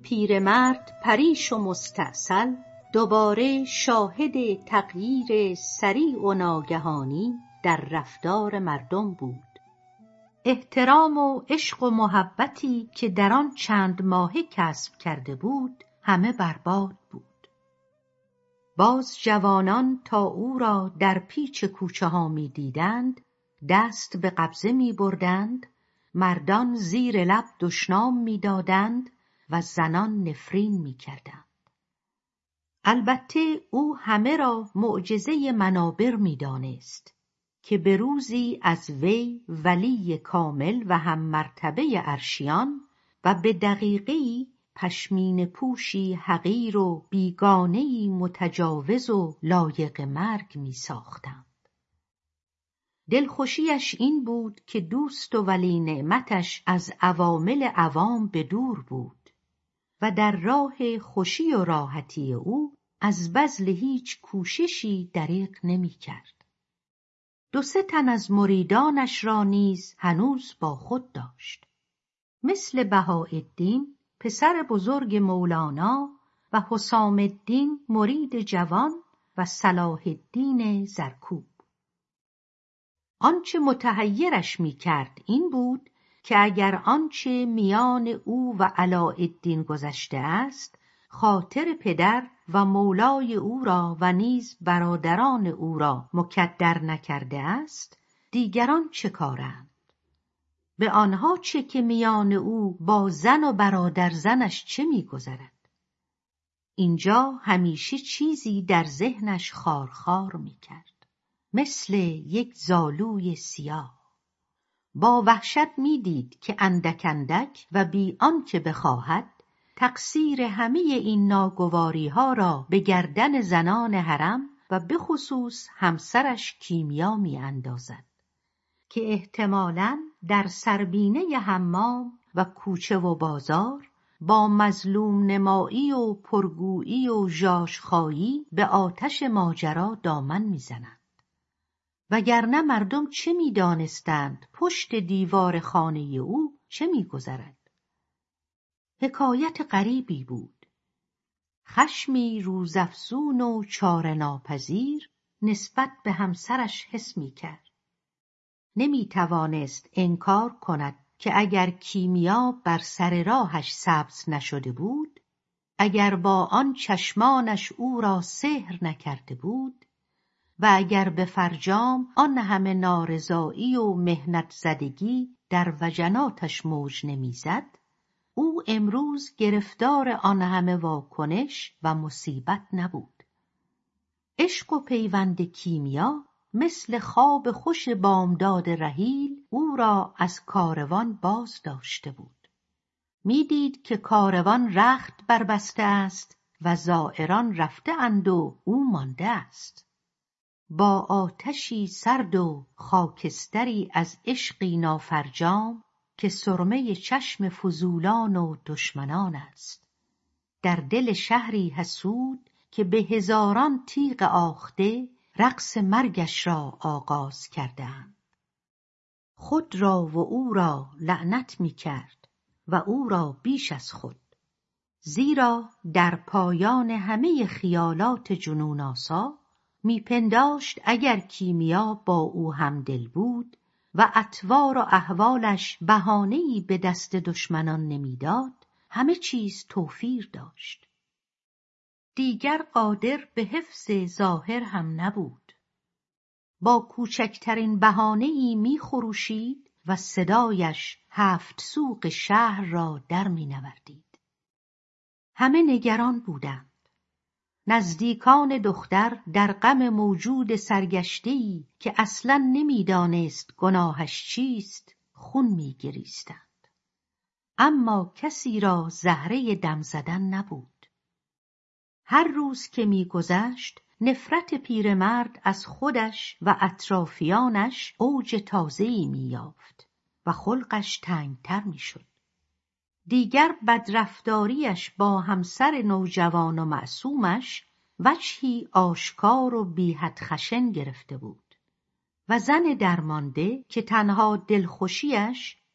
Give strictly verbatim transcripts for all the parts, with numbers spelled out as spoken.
پیرمرد پریش و مستعسل دوباره شاهد تغییر سریع و ناگهانی در رفتار مردم بود. احترام و عشق و محبتی که در آن چند ماهه کسب کرده بود همه برباد بود. باز جوانان تا او را در پیچ کوچه ها می دیدند دست به قبضه می بردند، مردان زیر لب دشنام می دادند و زنان نفرین می کردند. البته او همه را معجزه منابر می دانست که به روزی از وی ولی کامل و هم مرتبه عرشیان و به دقیقه‌ای پشمین پوشی حقیر و بیگانه‌ای متجاوز و لایق مرگ می ساختند. دلخوشیش این بود که دوست و ولی نعمتش از عوامل عوام به دور بود و در راه خوشی و راحتی او از بذل هیچ کوششی دریغ نمی کرد. دو سه تن از مریدانش را نیز هنوز با خود داشت، مثل بهاءالدین پسر بزرگ مولانا و حسام الدین مرید جوان و صلاح الدین زرکوب. آنچه متحیرش می کرد این بود که اگر آنچه میان او و علاءالدین گذشته است خاطر پدر و مولای او را و نیز برادران او را مکدر نکرده است، دیگران چه کارند؟ به آنها چه که میان او با زن و برادر زنش چه می‌گذرد؟ اینجا همیشه چیزی در ذهنش خارخار می‌کرد، مثل یک زالوی سیاه. با وحشت می‌دید که اندک اندک و بی آنکه بخواهد تقصیر همه این ناگواری‌ها را به گردن زنان حرم و به خصوص همسرش کیمیا می‌اندازد که احتمالاً در سربینه حمام و کوچه و بازار با مظلوم نمایی و پرگویی و ژاژخایی به آتش ماجرا دامن می‌زند. وگرنه مردم چه می‌دانستند پشت دیوار خانه او چه می‌گذرد؟ حکایت غریبی بود. خشمی روزافزون و چاره ناپذیر نسبت به همسرش حس می‌کرد. نمی‌توانست انکار کند که اگر کیمیا بر سر راهش سبز نشده بود، اگر با آن چشمانش او را سحر نکرده بود و اگر به فرجام آن همه نارضایی و محنت زدگی در وجناتش موج نمیزد، او امروز گرفتار آن همه واکنش و مصیبت نبود. عشق و پیوند کیمیا مثل خواب خوش بامداد رحیل او را از کاروان باز داشته بود. میدید که کاروان رخت بربسته است و زائران رفته اند و او مانده است. با آتشی سرد و خاکستری از عشقی نافرجام که سرمه چشم فضولان و دشمنان است، در دل شهری حسود که به هزاران تیغ آخته رقص مرگش را آغاز کردند. خود را و او را لعنت می کرد و او را بیش از خود، زیرا در پایان همه خیالات جنون‌آسا می پنداشت اگر کیمیا با او همدل بود و اطوار و احوالش بهانه‌ای به دست دشمنان نمیداد، همه چیز توفیر داشت. دیگر قادر به حفظ ظاهر هم نبود. با کوچکترین بهانه‌ای می خروشید و صدایش هفت سوق شهر را در می نوردید. همه نگران بودند. نزدیکان دختر در غم موجود سرگشته‌ای که اصلاً نمی‌دانست گناهش چیست خون می‌گریستند. اما کسی را زهره دم زدن نبود. هر روز که می‌گذشت نفرت پیرمرد از خودش و اطرافیانش اوج تازه‌ای می‌یافت و خلقش تنگتر می‌شد. دیگر بدرفتاریش با همسر نوجوان و معصومش وجهی آشکار و بی حد خشن گرفته بود و زن درمانده که تنها دلخوشیش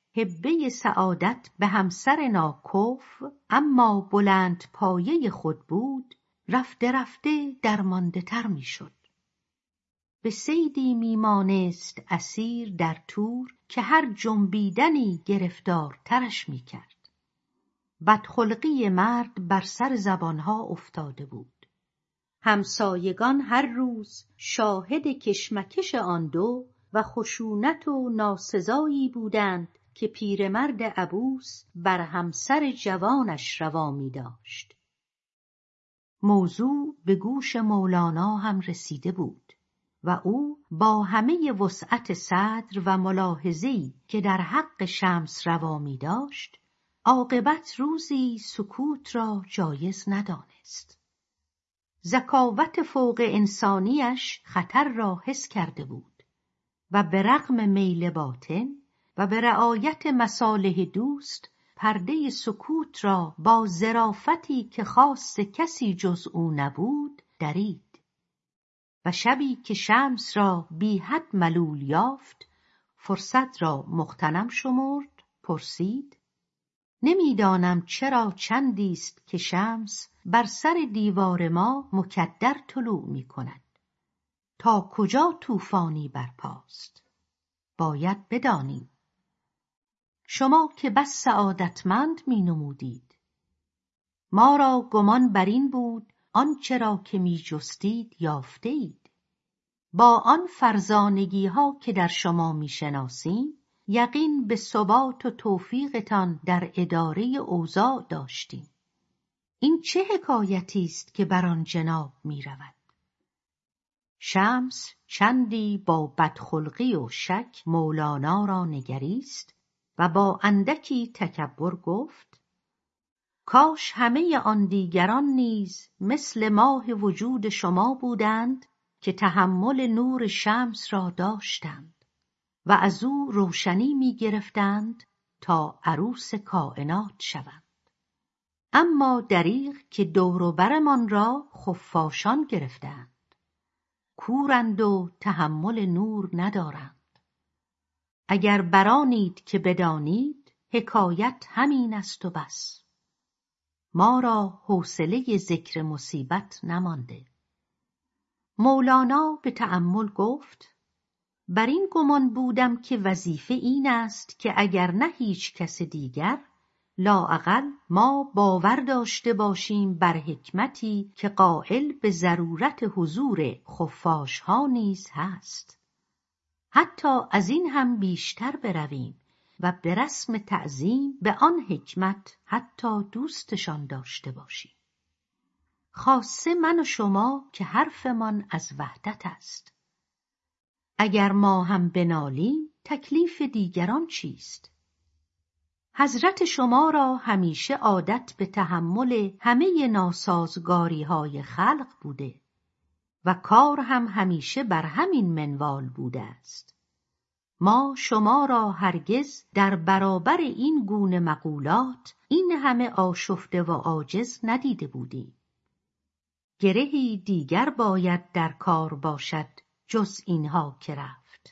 هبه سعادت به همسر ناکف اما بلند پایه خود بود، رفته رفته درمانده تر می شد. به صیدی می مانست اسیر در تور که هر جنبیدنی گرفتار ترش می کرد. بدخلقی مرد بر سر زبانها افتاده بود. همسایگان هر روز شاهد کشمکش آن دو و خشونت و ناسزایی بودند که پیرمرد عبوس بر همسر جوانش روا می داشت. موضوع به گوش مولانا هم رسیده بود و او با همه وسعت صدر و ملاحظه‌ای که در حق شمس روا می داشت، عاقبت روزی سکوت را جایز ندانست. ذکاوت فوق انسانیش خطر را حس کرده بود و به رغم میل باطن و به رعایت مصالح دوست پرده سکوت را با ظرافتی که خاص کسی جز او نبود درید. و شبی که شمس را بی حد ملول یافت، فرصت را مغتنم شمرد، پرسید: نمیدانم چرا چندیست که شمس بر سر دیوار ما مکدر طلوع می کند. تا کجا طوفانی برپاست؟ باید بدانیم. شما که بس سعادتمند می نمودید. ما را گمان بر این بود آنچه را که می جستید یافته اید. با آن فرزانگی ها که در شما می شناسیم، یقین به ثبات و توفیقتان در اداره اوضاع داشتیم. این چه حکایتی است که بر آن جناب می رود؟ شمس چندی با بدخلقی و شک مولانا را نگریست و با اندکی تکبر گفت: کاش همه آن دیگران نیز مثل ماه وجود شما بودند که تحمل نور شمس را داشتند و از او روشنی می گرفتند تا عروس کائنات شوند. اما دریغ که دور و برمان را خفاشان گرفتند. کورند و تحمل نور ندارند. اگر برانید که بدانید، حکایت همین است و بس. ما را حوصله ذکر مصیبت نمانده. مولانا به تأمل گفت: بر این گمان بودم که وظیفه این است که اگر نه هیچ کس دیگر، لااقل ما باور داشته باشیم بر حکمتی که قائل به ضرورت حضور خفاش ها نیز هست. حتی از این هم بیشتر برویم و به رسم تعظیم به آن حکمت حتی دوستشان داشته باشیم. خاصه من و شما که حرفمان از وحدت است. اگر ما هم بنالیم، تکلیف دیگران چیست؟ حضرت شما را همیشه عادت به تحمل همه ناسازگاری های خلق بوده و کار هم همیشه بر همین منوال بوده است. ما شما را هرگز در برابر این گونه مقولات این همه آشفته و عاجز ندیده بودیم. گرهی دیگر باید در کار باشد جز اینها که رفت.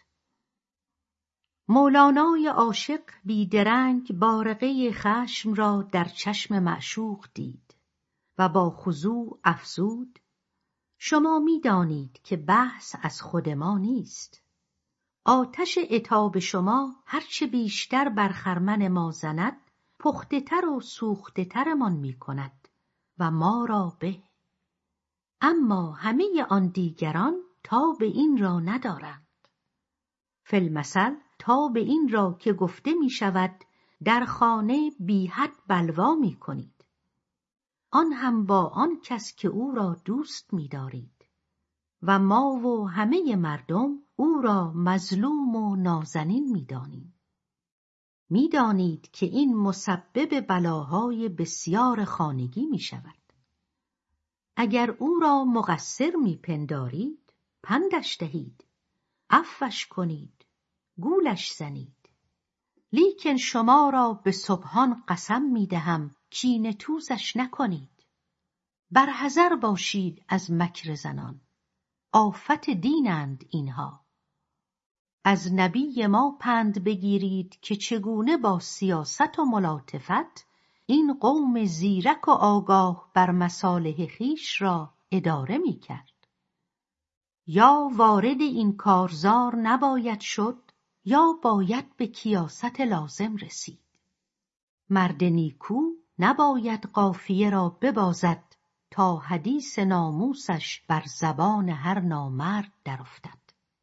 مولانای عاشق بیدرنگ بارقه خشم را در چشم معشوق دید و با خضوع افزود: شما می دانید که بحث از خود ما نیست. آتش عتاب شما هرچه بیشتر بر خرمن ما زند، پخته تر و سوخته ترمان می کند و ما را به. اما همه آن دیگران تاب این را ندارند. فی المثل تاب این را که گفته می شود در خانه بی حد بلوا می کنید. آن هم با آن کس که او را دوست می دارید و ما و همه مردم او را مظلوم و نازنین می دانیم. می دانید که این مسبب بلاهای بسیار خانگی می شود. اگر او را مقصر می پندارید، پندش دهید، عفوش کنید، گولش زنید. لیکن شما را به سبحان قسم می دهم کینه توزش نکنید. برحذر باشید از مکر زنان. آفت دینند اینها. از نبی ما پند بگیرید که چگونه با سیاست و ملاطفت این قوم زیرک و آگاه بر مصالح خویش را اداره می کرد. یا وارد این کارزار نباید شد یا باید به کیاست لازم رسید. مرد نیکو نباید قافیه را ببازد تا حدیث ناموسش بر زبان هر نامرد درافتد.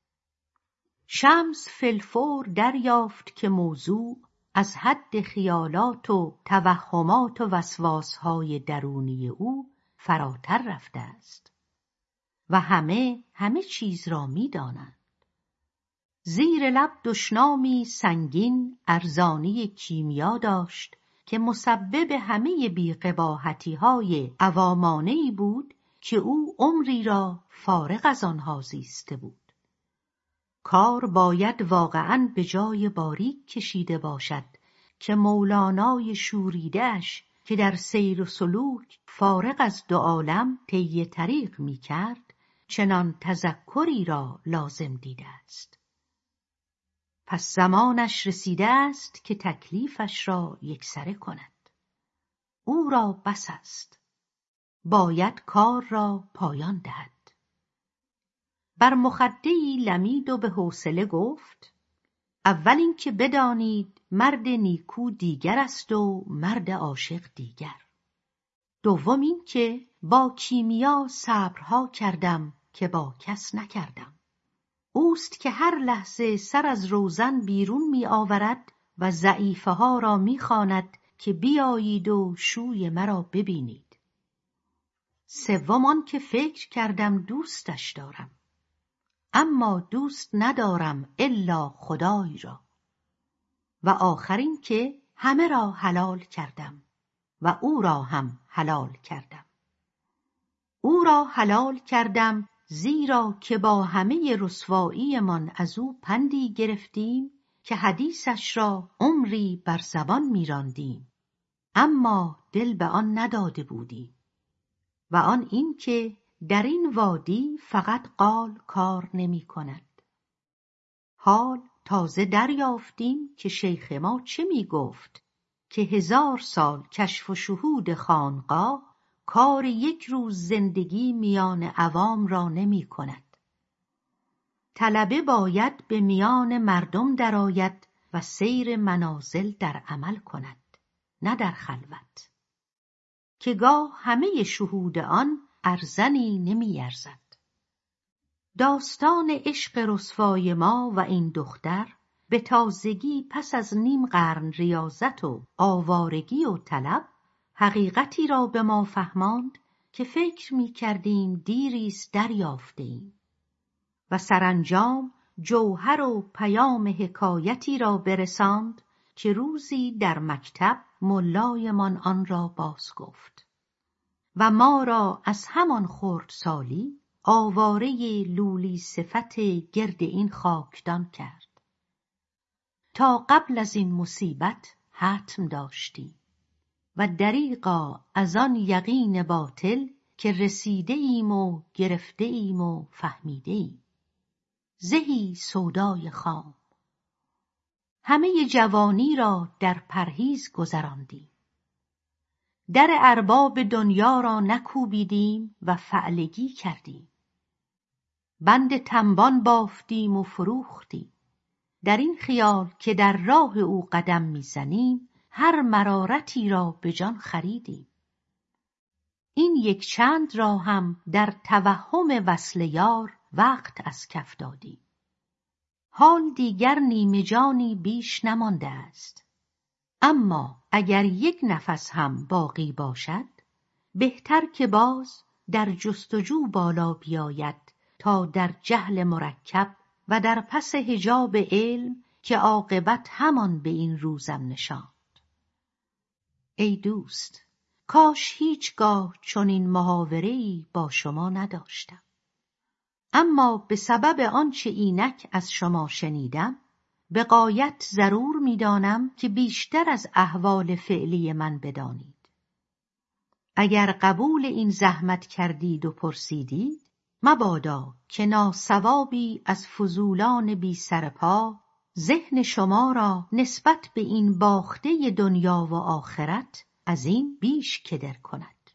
شمس فی الفور دریافت که موضوع از حد خیالات و توهمات و وسواسهای درونی او فراتر رفته است و همه همه چیز را می دانند. زیر لب دشنامی سنگین ارزانی کیمیا داشت که مسبب همه بی‌قباحتی‌های عوامانه‌ای بود که او عمری را فارغ از آنها زیسته بود. کار باید واقعاً به جای باریک کشیده باشد که مولانای شوریده‌اش که در سیر و سلوک فارغ از دو عالم طی طریق می کرد چنان تذکری را لازم دیده است. پس زمانش رسیده است که تکلیفش را یکسره کند. او را بس است. باید کار را پایان دهد. بر مخده‌ای لمید و به حوصله گفت: اول این که بدانید مرد نیکو دیگر است و مرد عاشق دیگر. دوم این که با کیمیا صبرها کردم که با کس نکردم. اوست که هر لحظه سر از روزن بیرون می آورد و ضعیفه ها را می خواند که بیایید و شوی مرا ببینید. سوم آن که فکر کردم دوستش دارم، اما دوست ندارم الا خدای را. و آخر این که همه را حلال کردم و او را هم حلال کردم. او را حلال کردم زیرا که با همه رسوایی من از او پندی گرفتیم که حدیثش را عمری بر زبان می‌راندیم، اما دل به آن نداده بودیم. و آن این که در این وادی فقط قال کار نمی کند. حال تازه دریافتیم که شیخ ما چه می گفت که هزار سال کشف و شهود خانقاه کار یک روز زندگی میان عوام را نمی کند. طلبه باید به میان مردم درآید و سیر منازل در عمل کند، نه در خلوت، که گاه همه شهود آن ارزنی نمی ارزد. داستان عشق رسوای ما و این دختر به تازگی پس از نیم قرن ریاضت و آوارگی و طلب حقیقتی را به ما فهماند که فکر می کردیم دیریست دریافته ایم و سرانجام جوهر و پیام حکایتی را برساند که روزی در مکتب ملایمان آن را باز گفت و ما را از همان خردسالی آواره لولی صفت گرد این خاکدان کرد. تا قبل از این مصیبت حتم داشتیم و دریغا از آن یقین باطل که رسیده ایم و گرفته ایم و فهمیده ایم. زهی سودای خام. همه جوانی را در پرهیز گذراندیم. در ارباب دنیا را نکوبیدیم و فعلگی کردیم. بند تنبان بافتیم و فروختیم. در این خیال که در راه او قدم میزنیم هر مرارتی را به جان خریدیم. این یک چند را هم در توهم وصل یار وقت از کف دادیم. حال دیگر نیمه جانی بیش نمانده است. اما اگر یک نفس هم باقی باشد بهتر که باز در جستجو بالا بیاید تا در جهل مرکب و در پس حجاب علم که عاقبت همان به این روزم نشاند. ای دوست، کاش هیچگاه چنین محاوره‌ای با شما نداشتم. اما به سبب آنچه اینک از شما شنیدم به غایت ضرور می‌دانم که بیشتر از احوال فعلی من بدانید. اگر قبول این زحمت کردید و پرسیدید مبادا که ناصوابی از فضولان بی سر پا ذهن شما را نسبت به این باخته دنیا و آخرت از این بیش کدر کند.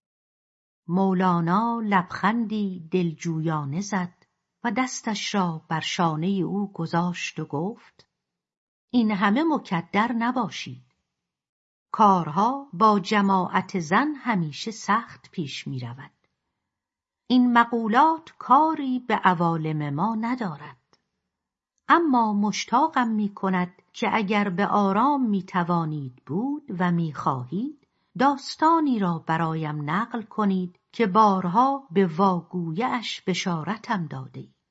مولانا لبخندی دلجویانه زد و دستش را بر شانه او گذاشت و گفت: این همه مکدر نباشید. کارها با جماعت زن همیشه سخت پیش می رود. این مقولات کاری به عوالم ما ندارد. اما مشتاقم می کند که اگر به آرام می توانید بود و می خواهید داستانی را برایم نقل کنید که بارها به واگویش بشارتم داده اید.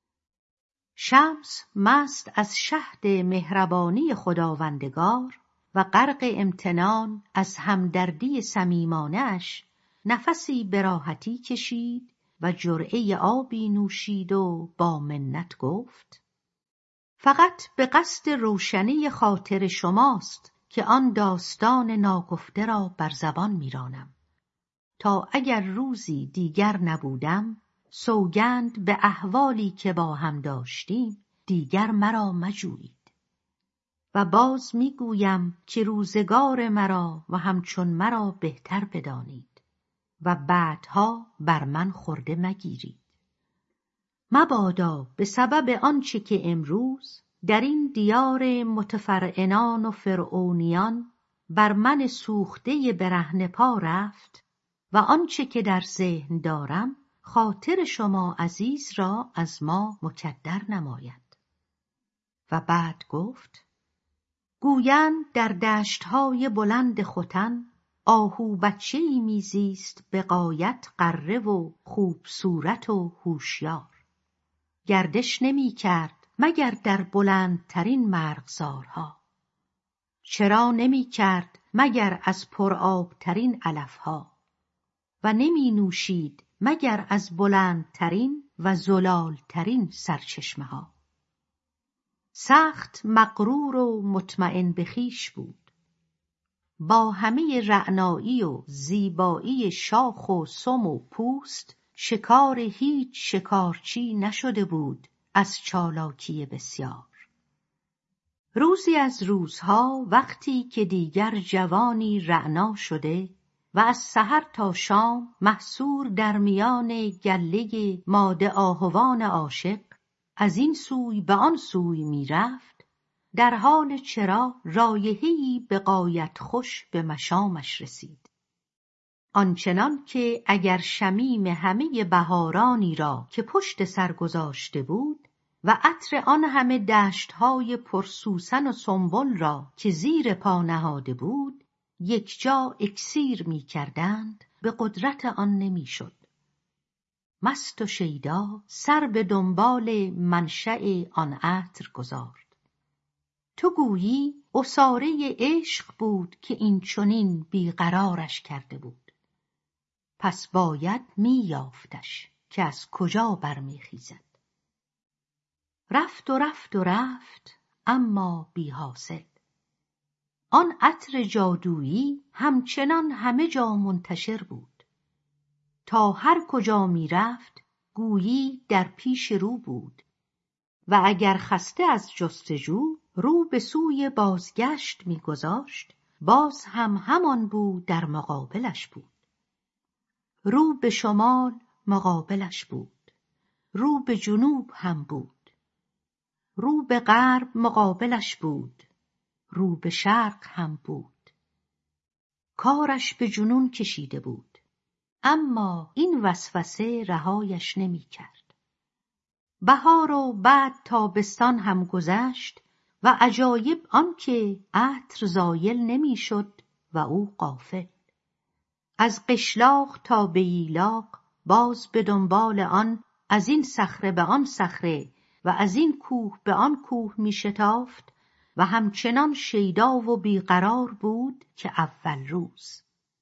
شمس مست از شهد مهربانی خداوندگار و غرق امتنان از همدردی صمیمانه‌اش نفسی به راحتی کشید و جرعه آبی نوشید و با منت گفت: فقط به قصد روشنی خاطر شماست که آن داستان ناگفته را بر زبان میرانم، تا اگر روزی دیگر نبودم سوگند به احوالی که با هم داشتیم دیگر مرا مجویید. و باز میگویم که روزگار مرا و همچون مرا بهتر بدانید و بعدها بر من خورده مگیرید. مبادا به سبب آنچه که امروز در این دیار متفرعنان و فرعونیان بر من سوخته برهنه پا رفت و آنچه که در ذهن دارم خاطر شما عزیز را از ما مکدر نماید. و بعد گفت: گویند در دشتهای بلند ختن آهو بچه‌ای میزیست به غایت غره و خوب صورت و هوشیار. گردش نمی کرد مگر در بلندترین مرغزارها. چرا نمی کرد مگر از پرآبترین علفها و نمی نوشید مگر از بلندترین و زلالترین سرچشمه ها. سخت مغرور و مطمئن به خویش بود. با همه رعنایی و زیبایی شاخ و سم و پوست شکار هیچ شکارچی نشده بود از چالاکی بسیار. روزی از روزها وقتی که دیگر جوانی رعنا شده و از سحر تا شام محصور در میان گله ماده آهوان عاشق از این سوی به آن سوی می رفت، در حال چرا رایحه‌ای به غایت خوش به مشامش رسید. آنچنان که اگر شمیم همه بهارانی را که پشت سر گذاشته بود و عطر آن همه دشتهای پرسوسن و سنبل را که زیر پا نهاده بود یک جا اکسیر می کردند، به قدرت آن نمی شد. مست و شیدا سر به دنبال منشأ آن عطر گذارد. تو گویی عصاره عشق بود که این چنین بیقرارش کرده بود. پس باید می یافتش که از کجا برمی خیزد. رفت و رفت و رفت اما بی حاصل. آن عطر جادویی همچنان همه جا منتشر بود. تا هر کجا می رفت گویی در پیش رو بود و اگر خسته از جستجو رو به سوی بازگشت می گذاشت باز هم همان بود در مقابلش بود. رو به شمال مقابلش بود، رو به جنوب هم بود، رو به غرب مقابلش بود، رو به شرق هم بود. کارش به جنون کشیده بود، اما این وسوسه رهایش نمی کرد. بهار و بعد تابستان هم گذشت و عجایب آن که عطر زایل نمی شد و او غافل. از قشلاق تا به ایلاق باز به دنبال آن از این صخره به آن صخره و از این کوه به آن کوه می شتافت و همچنان شیدا و بیقرار بود که اول روز.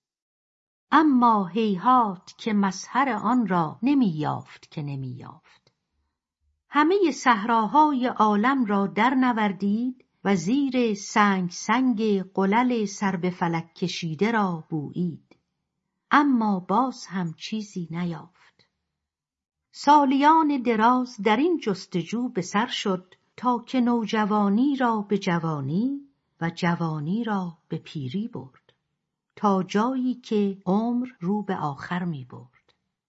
اما هیهات که مظهر آن را نمی یافت که نمی یافت. همه صحراهای عالم را در نوردید و زیر سنگ سنگ قلل سر به فلک کشیده را بویید، اما باز هم چیزی نیافت. سالیان دراز در این جستجو به سر شد تا که نوجوانی را به جوانی و جوانی را به پیری برد، تا جایی که عمر رو به آخر می برد.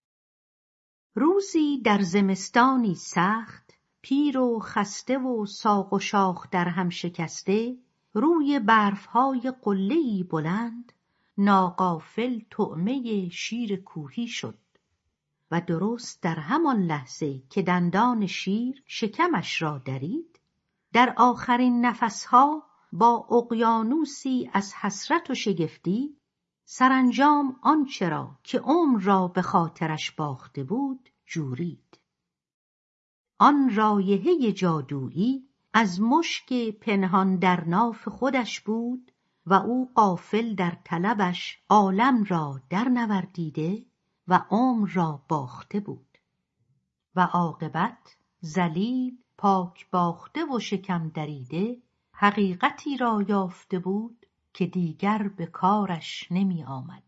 روزی در زمستانی سخت، پیر و خسته و ساق و شاخ در هم شکسته، روی برفهای قله‌ای بلند ناغافل طعمه شیر کوهی شد و درست در همان لحظه که دندان شیر شکمش را درید، در آخرین نفسها با اقیانوسی از حسرت و شگفتی سرانجام آنچه را که عمر را به خاطرش باخته بود جورید. آن رایحه جادویی از مشک پنهان در ناف خودش بود و او غافل در طلبش عالم را در نوردیده و عمر را باخته بود و عاقبت ذلیل، پاک باخته و شکم دریده حقیقتی را یافته بود که دیگر به کارش نمی آمد.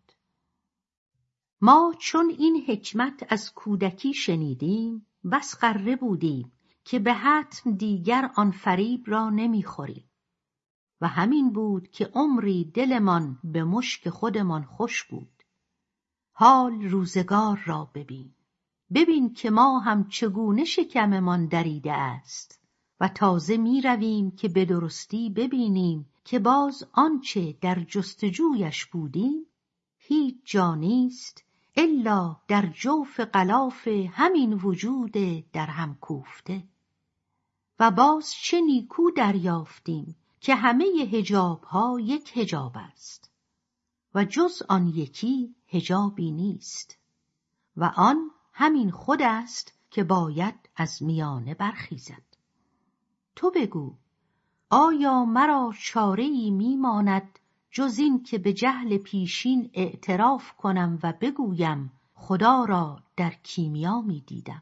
ما چون این حکمت از کودکی شنیدیم بس غره بودیم که به حتم دیگر آن فریب را نمی خوریم و همین بود که عمری دلمان به مشک خودمان خوش بود. حال روزگار را ببین، ببین که ما هم چگونه شکممان دریده است و تازه می رویم که به درستی ببینیم که باز آنچه در جستجویش بودیم هیچ جا نیست الا در جوف غلاف همین وجود در هم کوفته. و باز چه نیکو دریافتیم که همه حجابها یک حجاب است و جز آن یکی حجابی نیست و آن همین خود است که باید از میانه برخیزد. تو بگو آیا مرا چاره‌ای میماند جز این که به جهل پیشین اعتراف کنم و بگویم خدا را در کیمیا می دیدم؟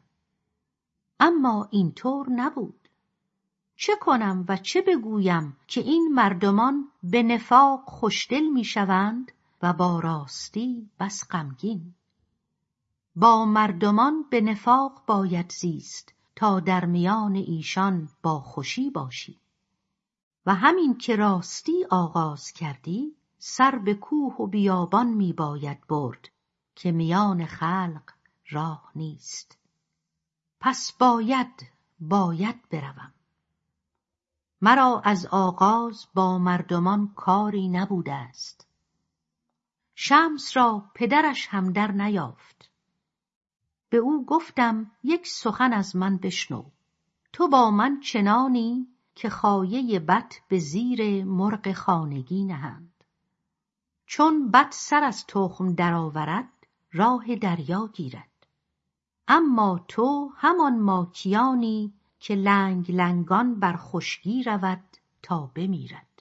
اما اینطور نبود. چه کنم و چه بگویم که این مردمان به نفاق خوشدل می شوند و با راستی بس غمگین؟ با مردمان به نفاق باید زیست تا در میان ایشان با خوشی باشی و همین که راستی آغاز کردی سر به کوه و بیابان می باید برد که میان خلق راه نیست. پس باید باید بروم. مرا از آغاز با مردمان کاری نبوده است. شمس را پدرش هم در نیافت. به او گفتم یک سخن از من بشنو. تو با من چنانی که خایه بط به زیر مرغ خانگی نهند. چون بط سر از تخم درآورد راه دریا گیرد، اما تو همان ماکیانی که لنگ لنگان بر خشکی رود تا بمیرد.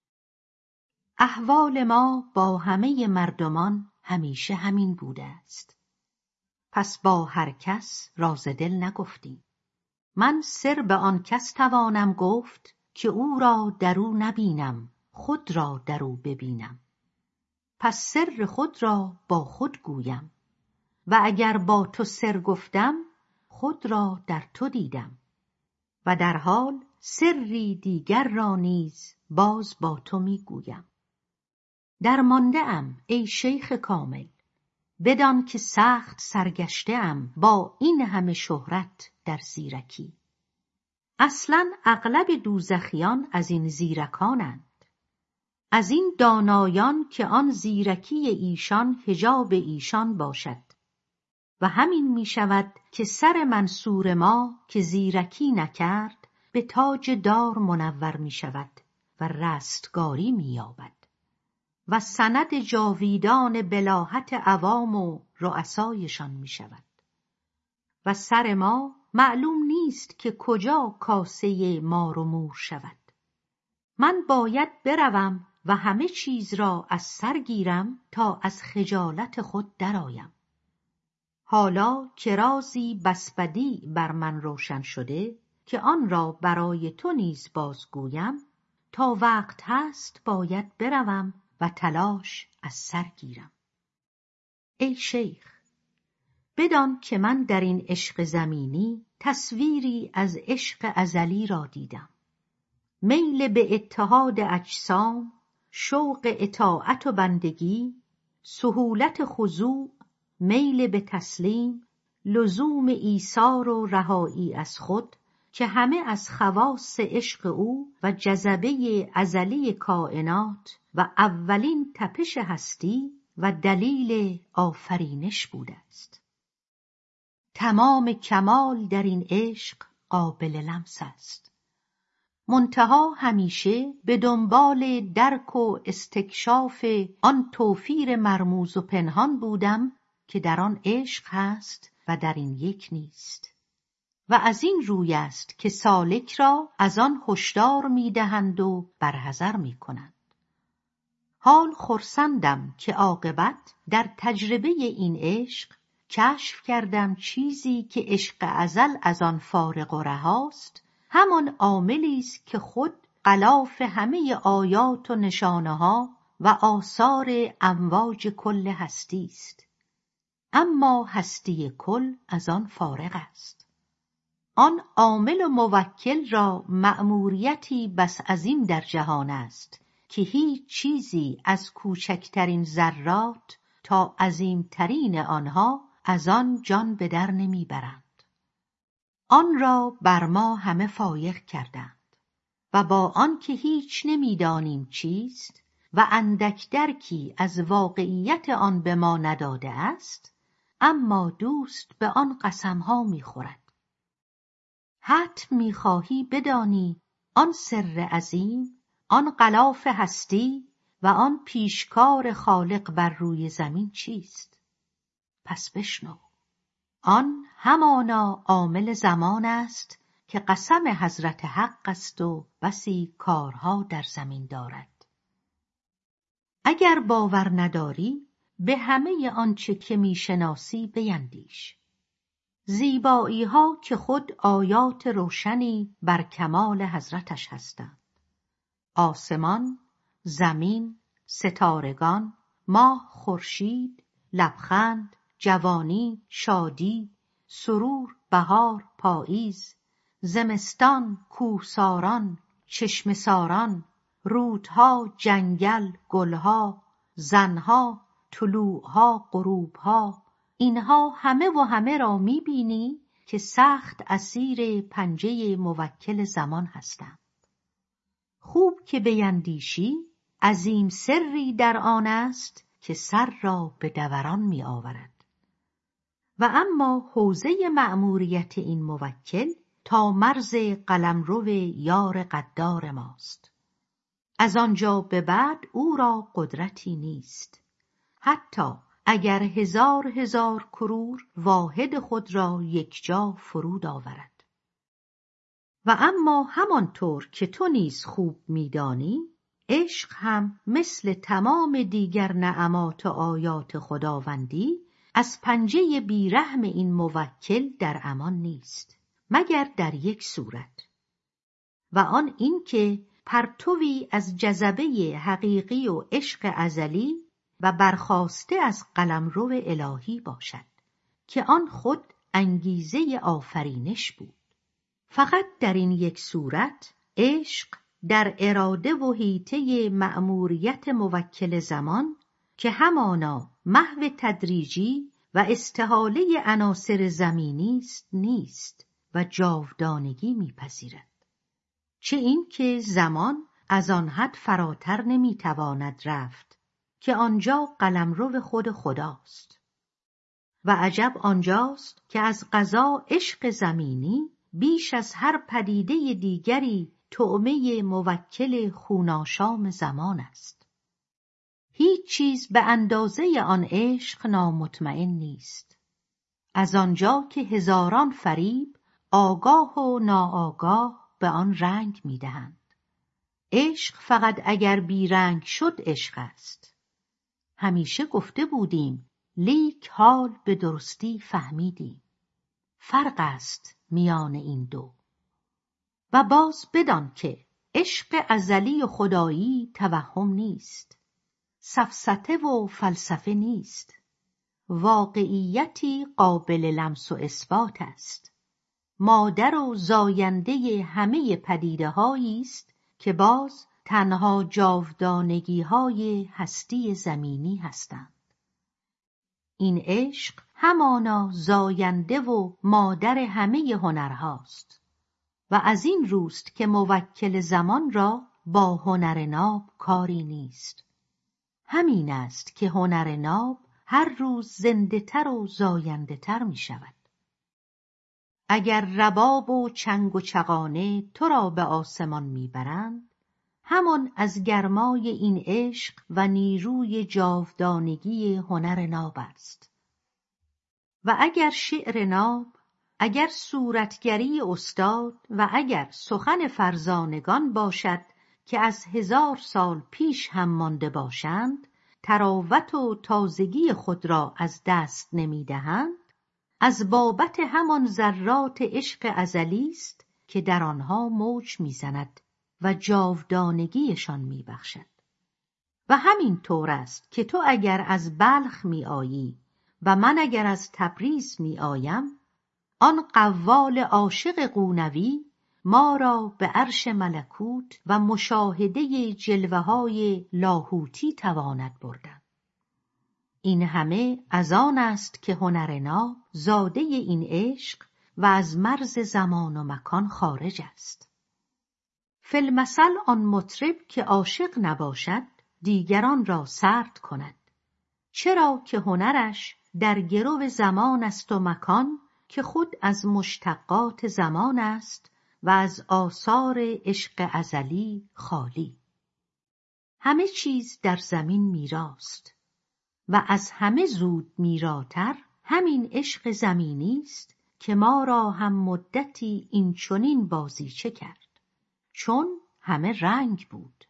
احوال ما با همه مردمان همیشه همین بوده است. پس با هر کس راز دل نگفتیم. من سر به آن کس توانم گفت که او را درو نبینم، خود را درو ببینم. پس سر خود را با خود گویم و اگر با تو سر گفتم خود را در تو دیدم و در حال سری دیگر را نیز باز با تو می گویم. درمانده ام ای شیخ کامل، بدان که سخت سرگشته ام با این همه شهرت در زیرکی. اصلاً اغلب دوزخیان از این زیرکانند، از این دانایان که آن زیرکی ایشان حجاب ایشان باشد و همین می شود که سر منصور ما که زیرکی نکرد به تاج دار منور می شود و رستگاری می یابد و سند جاویدان بلاهت عوام و رؤسایشان می شود و سر ما معلوم نیست که کجا کاسه مار و مور شود. من باید بروم و همه چیز را از سر گیرم تا از خجالت خود درآیم. حالا که رازی بسبدی بر من روشن شده که آن را برای تو نیز بازگویم، تا وقت هست باید بروم و تلاش از سر گیرم. ای شیخ، بدان که من در این عشق زمینی تصویری از عشق ازلی را دیدم. میل به اتحاد اجسام، شوق اطاعت و بندگی، سهولت خضوع، میل به تسلیم، لزوم ایثار و رهایی از خود که همه از خواص عشق او و جذبه ازلی کائنات و اولین تپش هستی و دلیل آفرینش بوده است. تمام کمال در این عشق قابل لمس است. منتها همیشه به دنبال درک و استکشاف آن توفیر مرموز و پنهان بودم که در آن عشق هست و در این یک نیست. و از این روی است که سالک را از آن هشدار می‌دهند و برحذر می‌کنند. حال خرسندم که عاقبت در تجربه این عشق کشف کردم چیزی که عشق ازل از آن فارغ و رهاست، همان عاملی است که خود غلاف همه آیات و نشانه‌ها و آثار امواج کل هستی است. اما هستی کل از آن فارغ است. آن عامل و موکل را مأموریتی بس عظیم در جهان است که هیچ چیزی از کوچکترین ذرات تا عظیمترین آنها از آن جان به در نمیبرند. آن را بر ما همه فایق کردند و با آن که هیچ نمیدانیم چیست و اندک درکی از واقعیت آن به ما نداده است، اما دوست به آن قسمها میخورد. حتم میخواهی بدانی آن سر عظیم، آن غلاف هستی و آن پیشکار خالق بر روی زمین چیست؟ پس بشنو. آن همانا عامل زمان است که قسم حضرت حق است و بسی کارها در زمین دارد. اگر باور نداری به همه آنچه که میشناسی بیندیش. زیبایی ها که خود آیات روشنی بر کمال حضرتش هستند. آسمان، زمین، ستارگان، ماه، خورشید، لبخند، جوانی، شادی، سرور، بهار، پاییز، زمستان، کوهساران، چشمساران، رودها، جنگل، گلها، زنها، طلوعها، غروبها، اینها همه و همه را می‌بینی که سخت اسیر پنجه موکل زمان هستند. خوب که بیندیشی عظیم سری در آن است که سر را به دوران می آورد. و اما حوزه مأموریت این موکل تا مرز قلمرو یار غدار ماست. از آنجا به بعد او را قدرتی نیست. حتی اگر هزار هزار کرور واحد خود را یک جا فرود آورد. و اما همانطور که تو نیز خوب می‌دانی، عشق هم مثل تمام دیگر نعمات و آیات خداوندی از پنجه بیرحم این موکل در امان نیست، مگر در یک صورت، و آن این که پرتوی از جذبه حقیقی و عشق ازلی و برخاسته از قلمرو الهی باشد که آن خود انگیزه آفرینش بود. فقط در این یک صورت عشق در اراده و حیطه مأموریت موکل زمان که همانا محو تدریجی و استحاله عناصر زمینی است نیست و جاودانگی میپذیرد. چه این که زمان از آن حد فراتر نمیتواند رفت که آنجا قلمرو خود خداست. و عجب آنجاست که از قضا عشق زمینی بیش از هر پدیده دیگری طعمه موکل خوناشام زمان است. هیچ چیز به اندازه آن عشق نامطمئن نیست. از آنجا که هزاران فریب آگاه و ناآگاه به آن رنگ می‌دهند. عشق فقط اگر بیرنگ شد عشق است. همیشه گفته بودیم لیک حال به درستی فهمیدیم. فرق است میان این دو. و باز بدان که عشق ازلی و خدایی توهم نیست، سفسطه و فلسفه نیست، واقعیتی قابل لمس و اثبات است. مادر و زاینده همه پدیده‌هایی است که باز تنها جاودانگی‌های هستی زمینی هستند. این عشق همانا زاینده و مادر همه هنرهاست و از این روست که موکل زمان را با هنر ناب کاری نیست. همین است که هنر ناب هر روز زنده تر و زاینده تر می شود. اگر رباب و چنگ و چغانه تو را به آسمان می برند، همان از گرمای این عشق و نیروی جاودانگی هنر ناب است. و اگر شعر ناب، اگر صورتگری استاد و اگر سخن فرزانگان باشد که از هزار سال پیش هم مانده باشند، تراوت و تازگی خود را از دست نمی‌دهند، از بابت همان ذرات عشق ازلی است که در آنها موج می‌زند و جاودانگیشان می‌بخشد. و همین طور است که تو اگر از بلخ می‌آیی و من اگر از تبریز می‌آیم، آن قوال عاشق قونوی ما را به عرش ملکوت و مشاهده جلوه‌های لاهوتی تواند بردن. این همه از آن است که هنر ناب زاده این عشق و از مرز زمان و مکان خارج است. فی المثل آن مطرب که عاشق نباشد دیگران را سرد کند، چرا که هنرش در گرو زمان است و مکان که خود از مشتقات زمان است و از آثار عشق ازلی خالی. همه چیز در زمین میراست و از همه زود میراتر همین عشق زمینی است که ما را هم مدتی این چنین بازیچه کرد، چون همه رنگ بود.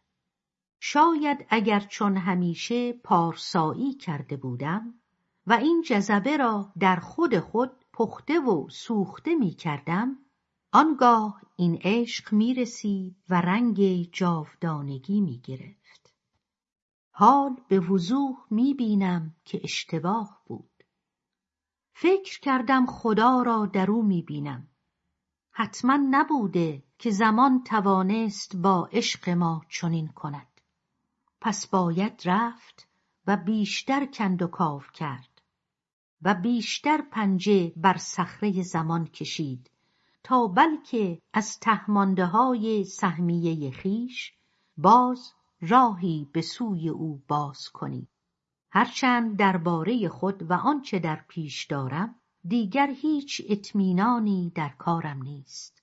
شاید اگر چون همیشه پارسایی کرده بودم و این جذبه را در خود خود پخته و سوخته می کردم، آنگاه این عشق می رسید و رنگ جاودانگی می گرفت. حال به وضوح می بینم که اشتباه بود. فکر کردم خدا را در او می بینم. حتما نبوده که زمان توانست با عشق ما چنین کند. پس باید رفت و بیشتر کند و کاو کرد و بیشتر پنجه بر صخره زمان کشید تا بلکه از تهمانده های سهمیه خیش باز راهی به سوی او باز کنی. هرچند درباره خود و آنچه در پیش دارم دیگر هیچ اطمینانی در کارم نیست.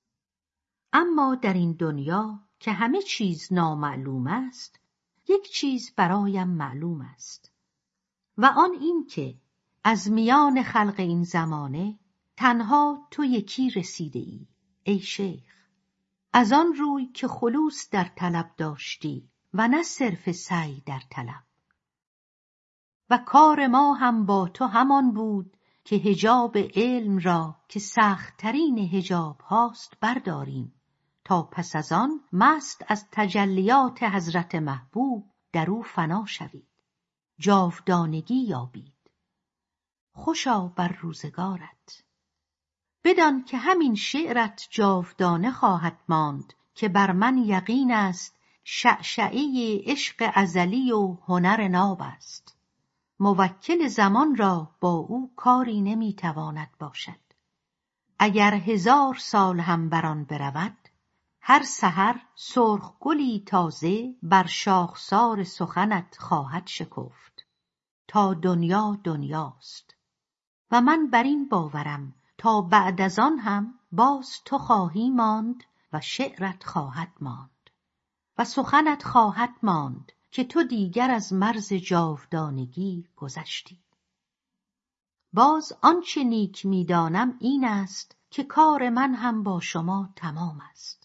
اما در این دنیا که همه چیز نامعلوم است، یک چیز برایم معلوم است و آن این که از میان خلق این زمانه تنها تو یکی رسیده ای، ای شیخ، از آن روی که خلوص در طلب داشتی و نه صرف سعی در طلب. و کار ما هم با تو همان بود که حجاب علم را که سخت‌ترین حجاب هاست برداریم تا پس از آن مست از تجلیات حضرت محبوب در او فنا شوید، جاودانگی یابید. خوشا بر روزگارت. بدان که همین شعرت جاودانه خواهد ماند که بر من یقین است شعشعه عشق ازلی و هنر ناب است. موکل زمان را با او کاری نمیتواند باشد. اگر هزار سال هم بران برود، هر سحر سرخ گلی تازه بر شاخسار سخنت خواهد شکفت تا دنیا دنیاست. و من بر این باورم تا بعد از آن هم باز تو خواهی ماند و شعرت خواهد ماند و سخنت خواهد ماند که تو دیگر از مرز جاودانگی گذشتی. باز آنچه نیک می‌دانم این است که کار من هم با شما تمام است.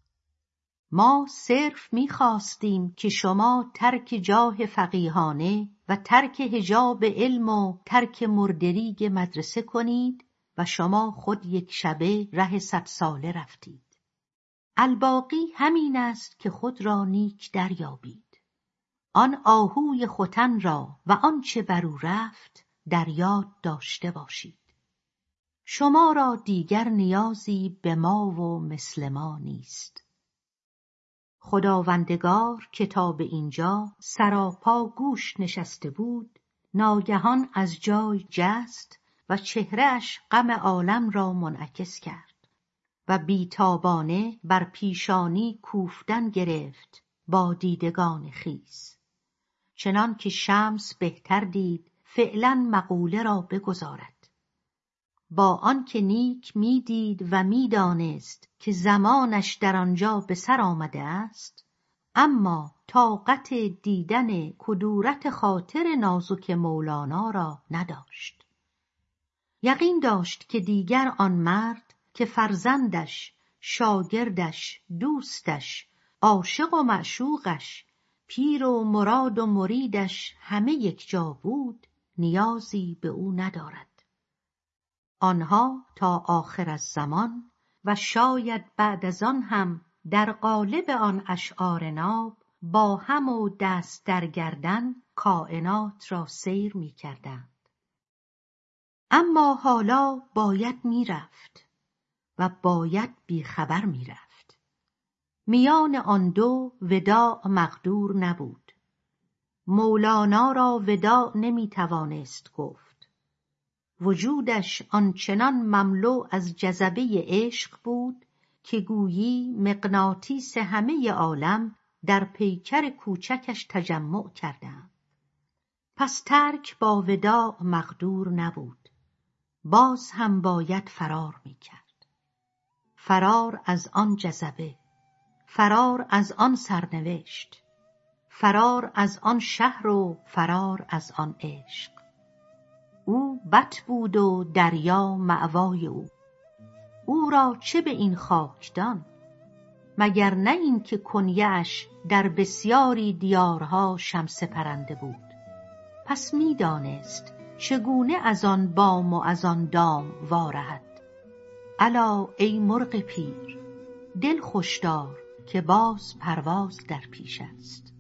ما صرف می‌خواستیم که شما ترک جاه فقیهانه و ترک حجاب علم و ترک مردریگ مدرسه کنید و شما خود یک شبه ره صد ساله رفتید. الباقی همین است که خود را نیک دریابید. آن آهوی ختن را و آنچه بر او رفت در یاد داشته باشید. شما را دیگر نیازی به ما و مثل ما نیست. خداوندگار که تا به اینجا سراپا گوش نشسته بود، ناگهان از جای جست و چهرهش غم عالم را منعکس کرد و بیتابانه بر پیشانی کوفتن گرفت با دیدگان خیس، چنان که شمس بهتر دید فعلا مقوله را بگذارد. با آنکه نیک میدید و میدانست که زمانش در آنجا به سر آمده است، اما طاقت دیدن کدورت خاطر نازک مولانا را نداشت. یقین داشت که دیگر آن مرد که فرزندش، شاگردش، دوستش، عاشق و معشوقش، پیر و مراد و مریدش همه یک جا بود، نیازی به او ندارد. آنها تا آخر الزمان و شاید بعد از آن هم در قالب آن اشعار ناب با هم و دست در گردن کائنات را سیر می کردند. اما حالا باید می رفت و باید بیخبر می رفت. میان آن دو وداع مقدور نبود. مولانا را وداع نمی توانست گفت. وجودش آنچنان مملو از جذبه عشق بود که گویی مغناطیس همه عالم در پیکر کوچکش تجمع کردند. پس ترک با وداع مقدور نبود. باز هم باید فرار می کرد. فرار از آن جذبه، فرار از آن سرنوشت، فرار از آن شهر و فرار از آن عشق. او بط بود و دریا مأوای او. او را چه به این خاکدان؟ مگر نه این که کنیه‌اش در بسیاری دیارها شمس پرنده بود. پس می دانست چگونه از آن بام و از آن دام وارهد. الا ای مرغ پیر، دل خوشدار که باز پرواز در پیش است.